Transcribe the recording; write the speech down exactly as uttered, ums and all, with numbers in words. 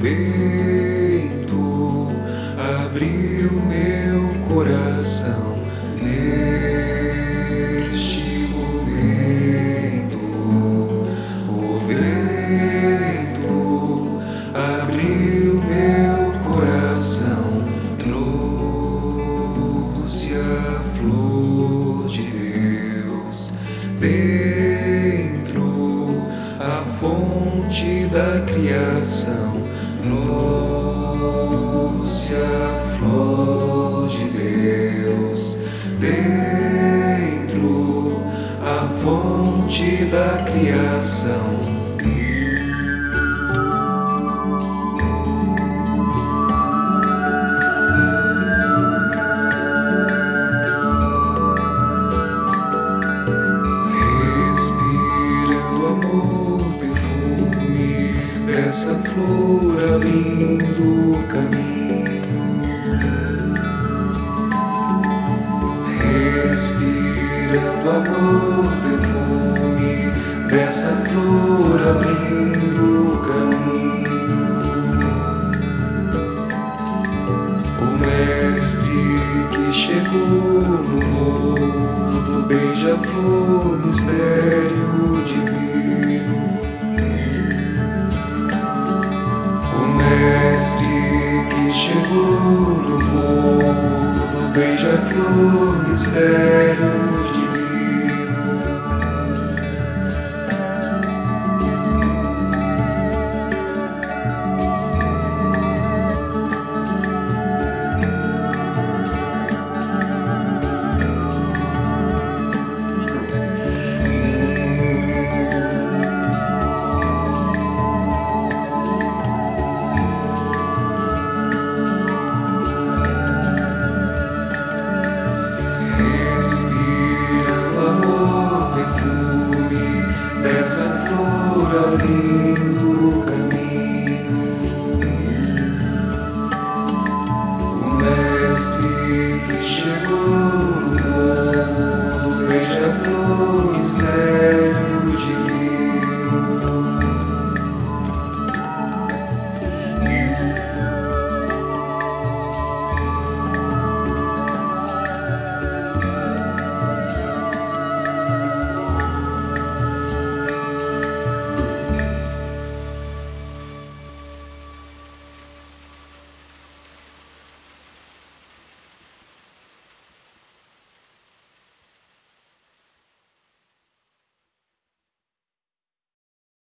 vento abriu meu coração neste momento. O vento abriu meu coração, trouxe a flor de Deus dentro, a fonte da criação. Trouxe a flor de Deus dentro, a fonte da criação. Respirando amor, perfume dessa flor abrindo o caminho. Respirando amor, perfume dessa flor abrindo o caminho. O mestre que chegou no voo do beija-flor, mistério divino. O mestre que chegou no voo do beija-flor, mistério divino.